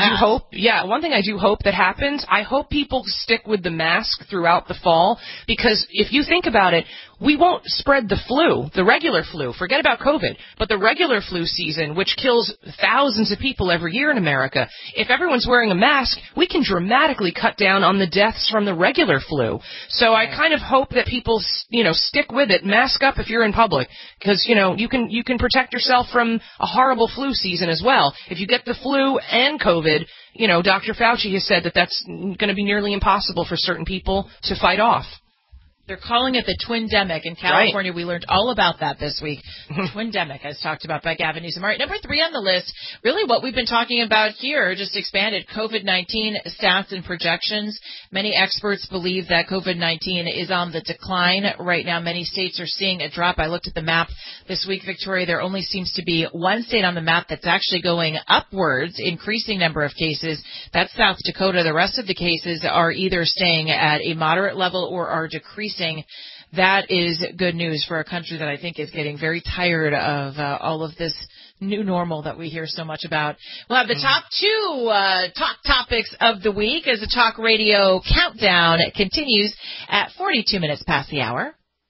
I do hope that happens, I hope people stick with the mask throughout the fall, because if you think about it, we won't spread the flu, the regular flu. Forget about COVID, but the regular flu season, which kills thousands of people every year in America. If everyone's wearing a mask, we can dramatically cut down on the deaths from the regular flu. So I kind of hope that people, stick with it. Mask up if you're in public, because, you can protect yourself from a horrible flu season as well. If you get the flu and COVID, Dr. Fauci has said that that's going to be nearly impossible for certain people to fight off. They're calling it the twindemic. In California, We learned all about that this week. Twindemic, as talked about by Gavin Newsom. All right, number 3 on the list, really what we've been talking about here, just expanded COVID-19 stats and projections. Many experts believe that COVID-19 is on the decline right now. Many states are seeing a drop. I looked at the map this week, Victoria. There only seems to be one state on the map that's actually going upwards, increasing number of cases. That's South Dakota. The rest of the cases are either staying at a moderate level or are decreasing. That is good news for a country that I think is getting very tired of all of this new normal that we hear so much about. We'll have the top 2 top topics of the week as the Talk Radio Countdown continues at 42 minutes past the hour.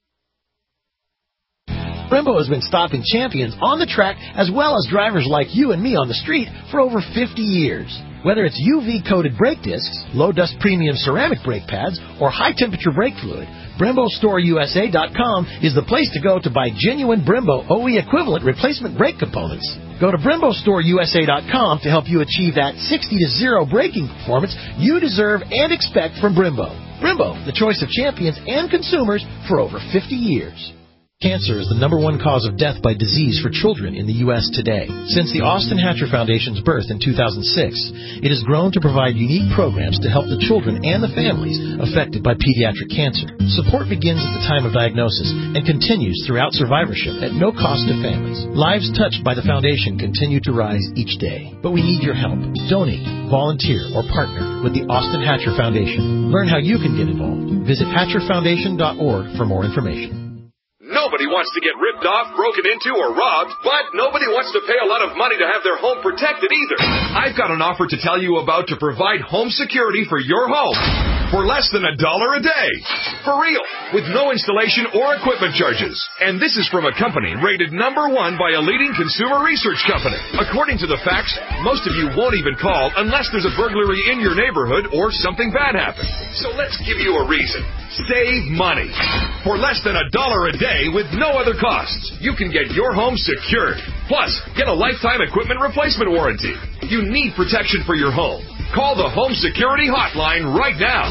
Brembo has been stopping champions on the track as well as drivers like you and me on the street for over 50 years. Whether it's UV-coated brake discs, low-dust premium ceramic brake pads, or high-temperature brake fluid, BremboStoreUSA.com is the place to go to buy genuine Brembo OE equivalent replacement brake components. Go to BremboStoreUSA.com to help you achieve that 60-0 braking performance you deserve and expect from Brembo. Brembo, the choice of champions and consumers for over 50 years. Cancer is the number 1 cause of death by disease for children in the U.S. today. Since the Austin Hatcher Foundation's birth in 2006, it has grown to provide unique programs to help the children and the families affected by pediatric cancer. Support begins at the time of diagnosis and continues throughout survivorship at no cost to families. Lives touched by the foundation continue to rise each day. But we need your help. Donate, volunteer, or partner with the Austin Hatcher Foundation. Learn how you can get involved. Visit HatcherFoundation.org for more information. Nobody wants to get ripped off, broken into, or robbed, but nobody wants to pay a lot of money to have their home protected either. I've got an offer to tell you about to provide home security for your home for less than $1 a day. For real, with no installation or equipment charges. And this is from a company rated #1 by a leading consumer research company. According to the facts, most of you won't even call unless there's a burglary in your neighborhood or something bad happens. So let's give you a reason. Save money. For less than $1 a day with no other costs, you can get your home secured. Plus, get a lifetime equipment replacement warranty. You need protection for your home. Call the Home Security Hotline right now.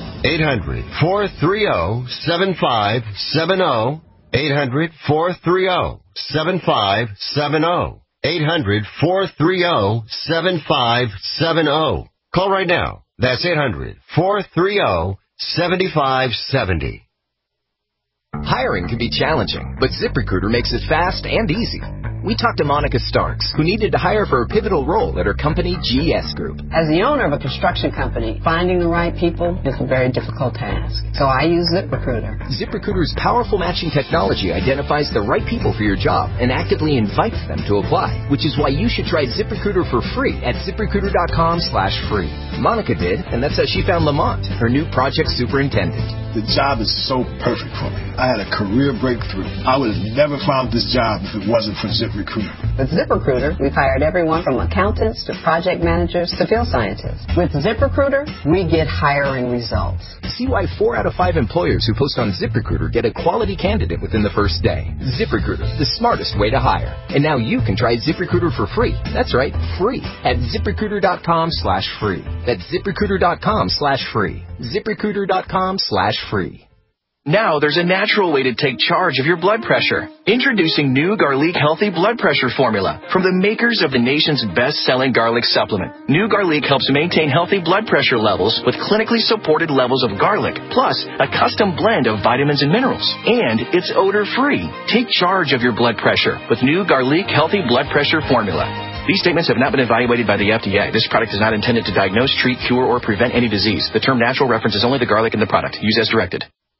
800-430-7570. 800-430-7570. 800-430-7570. Call right now. That's 800-430-7570. Hiring can be challenging, but ZipRecruiter makes it fast and easy. We talked to Monica Starks, who needed to hire for a pivotal role at her company, GS Group. As the owner of a construction company, finding the right people is a very difficult task. So I use ZipRecruiter. ZipRecruiter's powerful matching technology identifies the right people for your job and actively invites them to apply, which is why you should try ZipRecruiter for free at ZipRecruiter.com/free. Monica did, and that's how she found Lamont, her new project superintendent. The job is so perfect for me. I had a career breakthrough. I would have never found this job if it wasn't for ZipRecruiter. With ZipRecruiter, we've hired everyone from accountants to project managers to field scientists. With ZipRecruiter, we get hiring results. See why 4 out of 5 employers who post on ZipRecruiter get a quality candidate within the first day. ZipRecruiter, the smartest way to hire. And now you can try ZipRecruiter for free. That's right, free at ZipRecruiter.com/free. That's ZipRecruiter.com/free. ZipRecruiter.com/free. Now there's a natural way to take charge of your blood pressure. Introducing new Garlic Healthy Blood Pressure Formula from the makers of the nation's best-selling garlic supplement. New Garlic helps maintain healthy blood pressure levels with clinically supported levels of garlic, plus a custom blend of vitamins and minerals. And it's odor-free. Take charge of your blood pressure with new Garlic Healthy Blood Pressure Formula. These statements have not been evaluated by the FDA. This product is not intended to diagnose, treat, cure, or prevent any disease. The term natural references only the garlic in the product. Use as directed.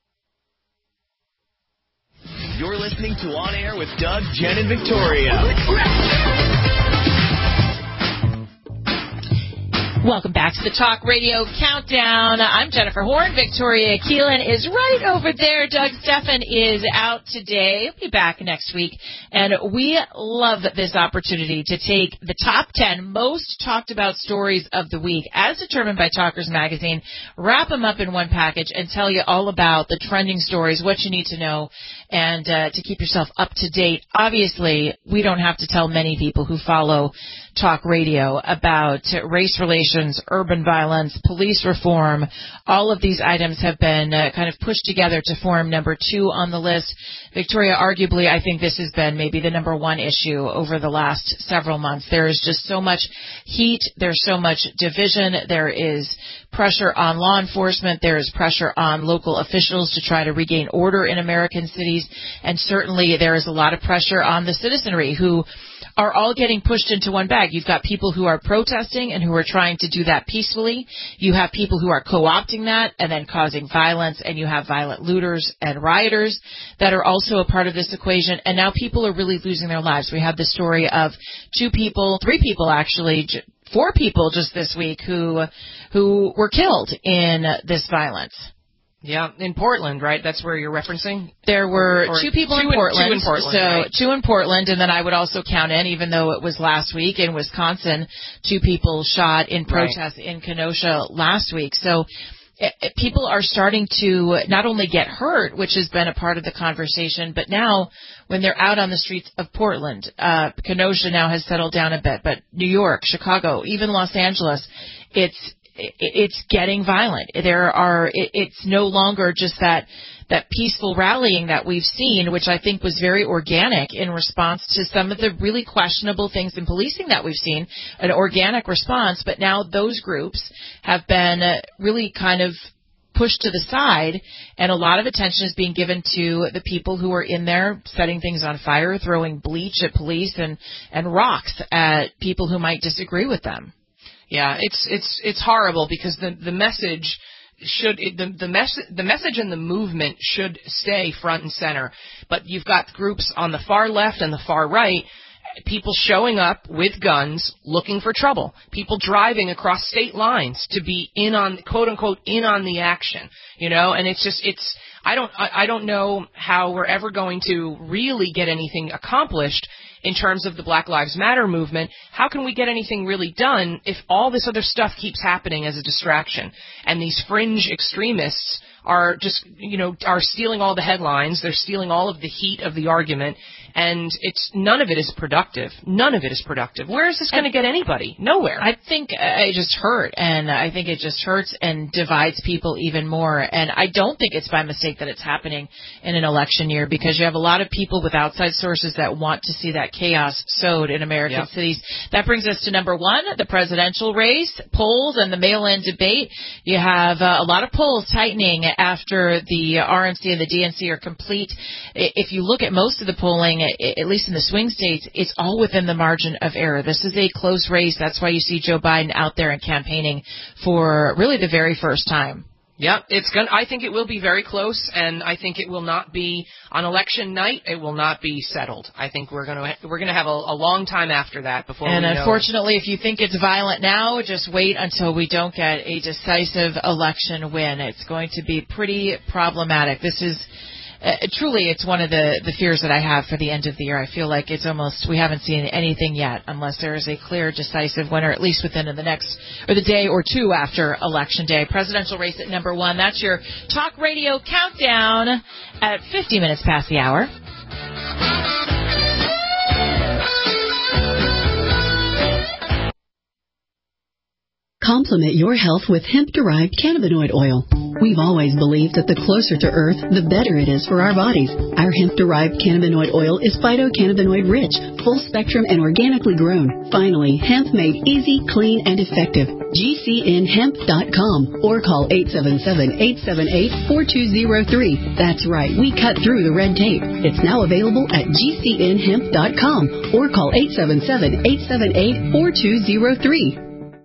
You're listening to On Air with Doug, Jen, and Victoria. Welcome back to the Talk Radio Countdown. I'm Jennifer Horn. Victoria Keelan is right over there. Doug Stephan is out today. He'll be back next week. And we love this opportunity to take the top 10 most talked about stories of the week, as determined by Talkers Magazine, wrap them up in one package, and tell you all about the trending stories, what you need to know, and to keep yourself up to date. Obviously, we don't have to tell many people who follow talk radio about race relations, urban violence, police reform. All of these items have been kind of pushed together to form number 2 on the list. Victoria, arguably, I think this has been maybe the number 1 issue over the last several months. There is just so much heat. There's so much division. There is pressure on law enforcement. There is pressure on local officials to try to regain order in American cities. And certainly there is a lot of pressure on the citizenry who are all getting pushed into one bag. You've got people who are protesting and who are trying to do that peacefully. You have people who are co-opting that and then causing violence, and you have violent looters and rioters that are also a part of this equation. And now people are really losing their lives. We have the story of 3 people actually, 4 people just this week who were killed in this violence. Yeah, in Portland, right? That's where you're referencing? There were 2 people in Portland. 2 in Portland, so right. 2 in Portland, and then I would also count in, even though it was last week in Wisconsin, 2 people shot in protest in Kenosha last week. So people are starting to not only get hurt, which has been a part of the conversation, but now when they're out on the streets of Portland, Kenosha now has settled down a bit, but New York, Chicago, even Los Angeles, it's getting violent. It's no longer just that peaceful rallying that we've seen, which I think was very organic in response to some of the really questionable things in policing that we've seen, an organic response. But now those groups have been really kind of pushed to the side, and a lot of attention is being given to the people who are in there setting things on fire, throwing bleach at police and rocks at people who might disagree with them. Yeah, it's horrible because the message the message and the movement should stay front and center. But you've got groups on the far left and the far right, people showing up with guns looking for trouble, people driving across state lines to be in on, quote unquote, in on the action, and I don't know how we're ever going to really get anything accomplished in terms of the Black Lives Matter movement. How can we get anything really done if all this other stuff keeps happening as a distraction? And these fringe extremists are just, are stealing all the headlines. They're stealing all of the heat of the argument. And none of it is productive. None of it is productive. Where is this going to get anybody? Nowhere. I think it just hurt, and I think it just hurts and divides people even more. And I don't think it's by mistake that it's happening in an election year, because you have a lot of people with outside sources that want to see that chaos sowed in American cities. That brings us to number 1, the presidential race, polls, and the mail-in debate. You have a lot of polls tightening after the RNC and the DNC are complete. If you look at most of the polling, at least in the swing states, it's all within the margin of error. This is a close race. That's why you see Joe Biden out there and campaigning for really the very first time. Yeah, I think it will be very close, and I think it will not be on election night. It will not be settled. I think we're going to have a long time after that before. And unfortunately, if you think it's violent now, just wait until we don't get a decisive election win. It's going to be pretty problematic. This is. Truly, it's one of the fears that I have for the end of the year. I feel like we haven't seen anything yet unless there is a clear, decisive winner, at least within the day or 2 after Election Day. Presidential race at number 1. That's your Talk Radio Countdown at 50 minutes past the hour. Complement your health with hemp-derived cannabinoid oil. We've always believed that the closer to Earth, the better it is for our bodies. Our hemp-derived cannabinoid oil is phytocannabinoid-rich, full-spectrum, and organically grown. Finally, hemp made easy, clean, and effective. GCNhemp.com or call 877-878-4203. That's right, we cut through the red tape. It's now available at GCNhemp.com or call 877-878-4203.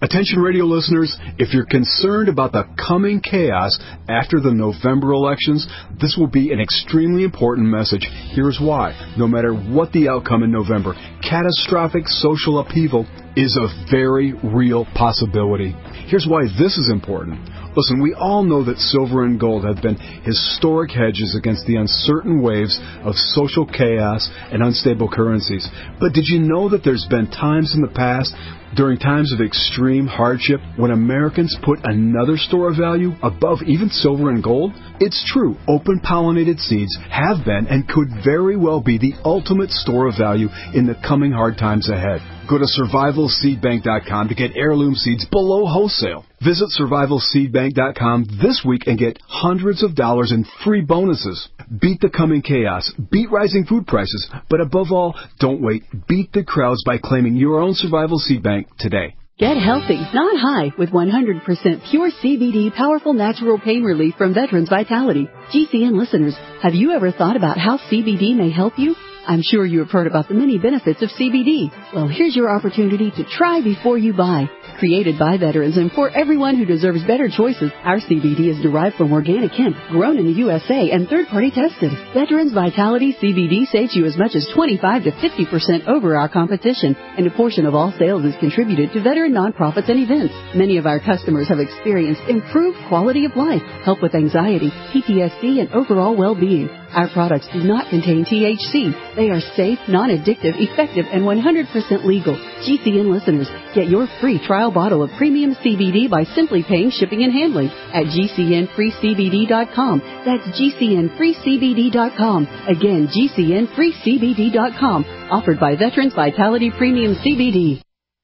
Attention radio listeners, if you're concerned about the coming chaos after the November elections, this will be an extremely important message. Here's why. No matter what the outcome in November, catastrophic social upheaval is a very real possibility. Here's why this is important. Listen, we all know that silver and gold have been historic hedges against the uncertain waves of social chaos and unstable currencies. But did you know that there's been times in the past, during times of extreme hardship, when Americans put another store of value above even silver and gold? It's true, open-pollinated seeds have been and could very well be the ultimate store of value in the coming hard times ahead. Go to survivalseedbank.com to get heirloom seeds below wholesale. Visit survivalseedbank.com this week and get hundreds of dollars in free bonuses. Beat the coming chaos. Beat rising food prices. But above all, don't wait. Beat the crowds by claiming your own Survival Seed Bank today. Get healthy, not high, with 100% pure CBD powerful natural pain relief from Veterans Vitality. GCN listeners, have you ever thought about how CBD may help you? I'm sure you have heard about the many benefits of CBD. Well, here's your opportunity to try before you buy. Created by veterans and for everyone who deserves better choices, our CBD is derived from organic hemp, grown in the USA and third-party tested. Veterans Vitality CBD saves you as much as 25 to 50% over our competition, and a portion of all sales is contributed to veteran nonprofits and events. Many of our customers have experienced improved quality of life, help with anxiety, PTSD, and overall well-being. Our products do not contain THC. They are safe, non-addictive, effective, and 100% legal. GCN listeners, get your free trial bottle of premium CBD by simply paying shipping and handling at GCNFreeCBD.com. That's GCNFreeCBD.com. Again, GCNFreeCBD.com. Offered by Veterans Vitality Premium CBD.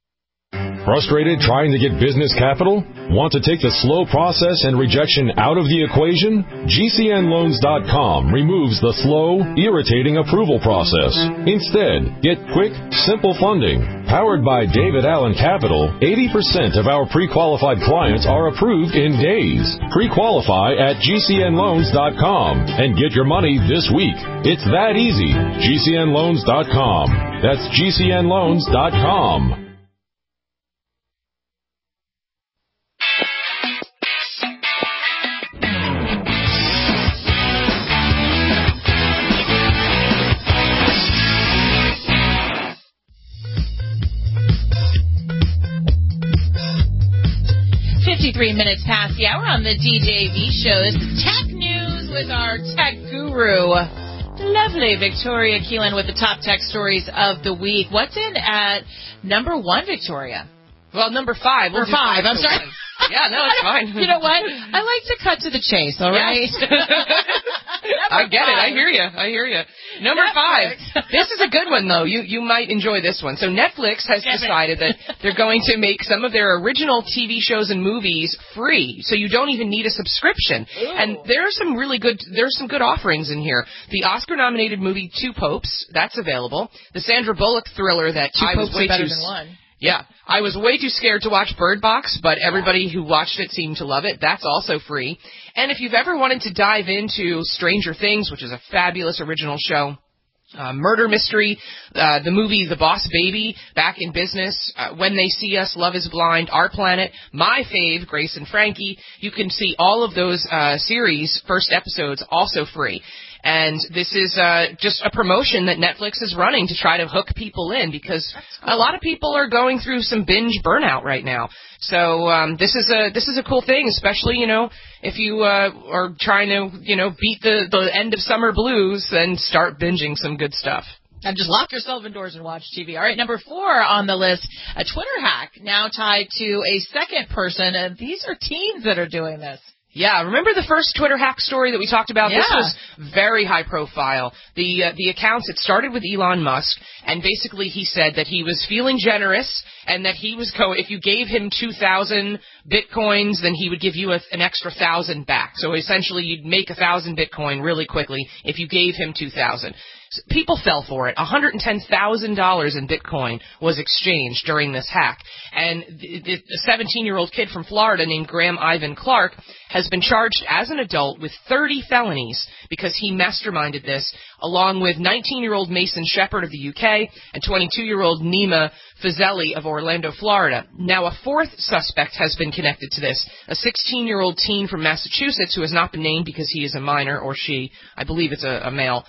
Frustrated trying to get business capital? Want to take the slow process and rejection out of the equation? GCNLoans.com removes the slow, irritating approval process. Instead, get quick, simple funding. Powered by David Allen Capital, 80% of our pre-qualified clients are approved in days. Pre-qualify at GCNLoans.com and get your money this week. It's that easy. GCNLoans.com. That's GCNLoans.com. Minutes past the hour on the DJV show. This is Tech News with our tech guru, lovely Victoria Keelan, with the top tech stories of the week. What's in at number 1, Victoria? Well, number 5. Number 5. I'm sorry. Yeah, no, it's fine. You know what? I like to cut to the chase, all right? Yes. I get it. I hear you. Number 5. This is a good one, though. You might enjoy this one. So Netflix has decided that they're going to make some of their original TV shows and movies free, so you don't even need a subscription. Ooh. And there's some good offerings in here. The Oscar-nominated movie Two Popes, that's available. The Sandra Bullock thriller that Two Popes are better than one. Yeah, I was way too scared to watch Bird Box, but everybody who watched it seemed to love it. That's also free. And if you've ever wanted to dive into Stranger Things, which is a fabulous original show, murder mystery, the movie The Boss Baby, Back in Business, When They See Us, Love is Blind, Our Planet, my fave, Grace and Frankie, you can see all of those series, first episodes, also free. And this is just a promotion that Netflix is running to try to hook people in, because a lot of people are going through some binge burnout right now. So this is a cool thing, especially, if you are trying to, beat the end of summer blues, then start binging some good stuff. And just lock yourself indoors and watch TV. All right, number 4 on the list, a Twitter hack now tied to a second person. And these are teens that are doing this. Yeah, remember the first Twitter hack story that we talked about? Yeah. This was very high profile. The accounts, it started with Elon Musk, and basically he said that he was feeling generous and that he was if you gave him 2,000 Bitcoins, then he would give you an extra 1,000 back. So essentially you'd make 1,000 Bitcoin really quickly if you gave him 2,000. People fell for it. $110,000 in Bitcoin was exchanged during this hack. And the 17-year-old kid from Florida named Graham Ivan Clark has been charged as an adult with 30 felonies because he masterminded this, along with 19-year-old Mason Shepard of the UK and 22-year-old Nima Fazeli of Orlando, Florida. Now, a fourth suspect has been connected to this, a 16-year-old teen from Massachusetts who has not been named because he is a minor, or she, I believe it's a male.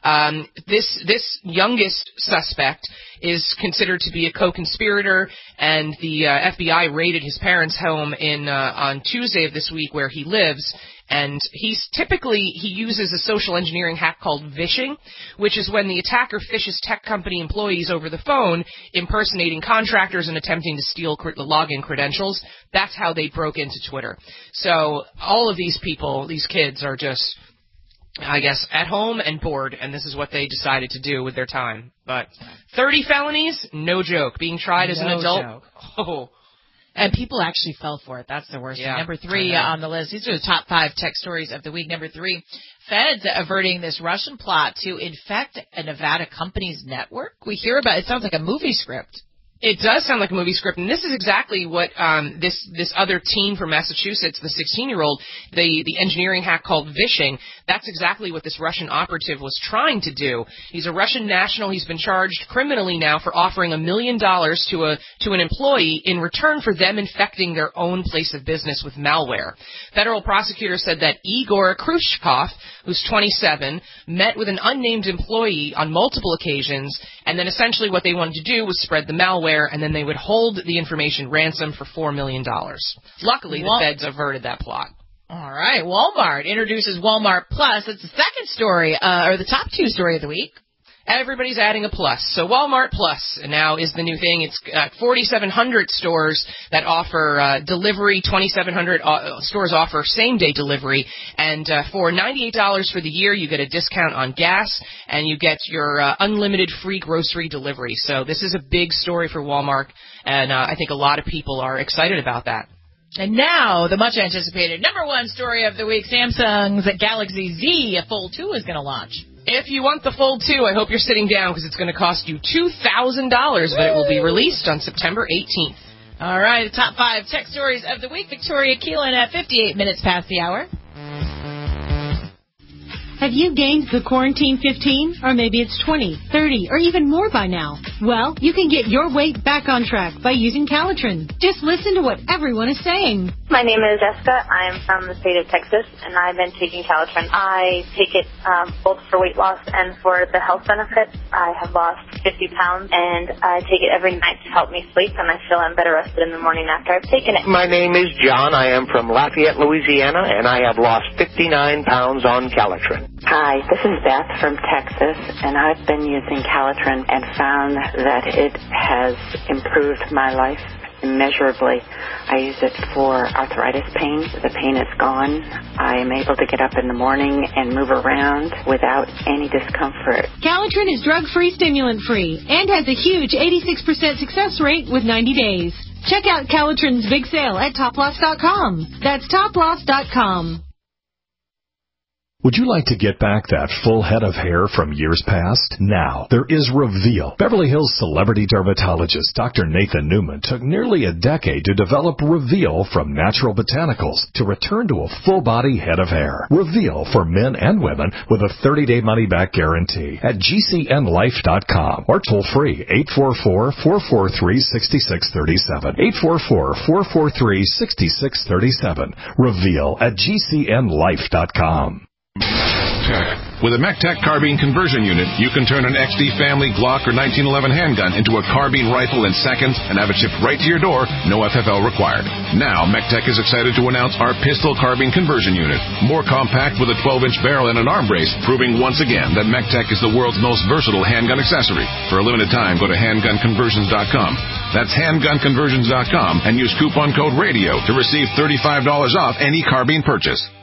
This youngest suspect is considered to be a co-conspirator, and the FBI raided his parents' home on Tuesday of this week where he lives. And he uses a social engineering hack called vishing, which is when the attacker phishes tech company employees over the phone, impersonating contractors and attempting to steal login credentials. That's how they broke into Twitter. So all of these people, these kids, are just, I guess, at home and bored, and this is what they decided to do with their time. But 30 felonies, no joke. Being tried as an adult, joke. Oh. And people actually fell for it. That's the worst thing. Number 3 on the list. These are the top 5 tech stories of the week. Number 3, feds averting this Russian plot to infect a Nevada company's network. We hear about it. It sounds like a movie script. It does sound like a movie script, and this is exactly what this other teen from Massachusetts, the 16-year-old, the engineering hack called vishing, that's exactly what this Russian operative was trying to do. He's a Russian national. He's been charged criminally now for offering $1 million to an employee in return for them infecting their own place of business with malware. Federal prosecutors said that Igor Khrushchev, who's 27, met with an unnamed employee on multiple occasions, and then essentially what they wanted to do was spread the malware, and then they would hold the information ransom for $4 million. Luckily, the feds averted that plot. All right. Walmart introduces Walmart Plus. It's the second story, or the top 2 story of the week. Everybody's adding a plus. So Walmart Plus now is the new thing. It's 4,700 stores that offer delivery. 2,700 stores offer same-day delivery. And for $98 for the year, you get a discount on gas, and you get your unlimited free grocery delivery. So this is a big story for Walmart, and I think a lot of people are excited about that. And now, the much-anticipated number 1 story of the week, Samsung's Galaxy Z Fold 2 is going to launch. If you want the Fold 2, I hope you're sitting down because it's going to cost you $2,000, but it will be released on September 18th. All right, the top 5 tech stories of the week. Victoria Keelan at 58 minutes past the hour. Have you gained the quarantine 15? Or maybe it's 20, 30, or even more by now? Well, you can get your weight back on track by using Calitrin. Just listen to what everyone is saying. My name is Jessica. I am from the state of Texas, and I've been taking Calitrin. I take it both for weight loss and for the health benefits. I have lost 50 pounds, and I take it every night to help me sleep, and I feel I'm better rested in the morning after I've taken it. My name is John. I am from Lafayette, Louisiana, and I have lost 59 pounds on Calitrin. Hi, this is Beth from Texas, and I've been using Calitrin and found that it has improved my life immeasurably. I use it for arthritis pain. The pain is gone. I am able to get up in the morning and move around without any discomfort. Calitrin is drug-free, stimulant-free, and has a huge 86% success rate with 90 days. Check out Calitrin's big sale at toploss.com. That's toploss.com. Would you like to get back that full head of hair from years past? Now, there is Reveal. Beverly Hills celebrity dermatologist Dr. Nathan Newman took nearly a decade to develop Reveal from natural botanicals to return to a full-body head of hair. Reveal for men and women with a 30-day money-back guarantee at GCNlife.com or toll-free 844-443-6637. 844-443-6637. Reveal at GCNlife.com. With a MECTEC carbine conversion unit, you can turn an XD family Glock or 1911 handgun into a carbine rifle in seconds and have it shipped right to your door, no FFL required. Now, MECTEC is excited to announce our pistol carbine conversion unit. More compact with a 12-inch barrel and an arm brace, proving once again that MECTEC is the world's most versatile handgun accessory. For a limited time, go to handgunconversions.com. That's handgunconversions.com and use coupon code RADIO to receive $35 off any carbine purchase.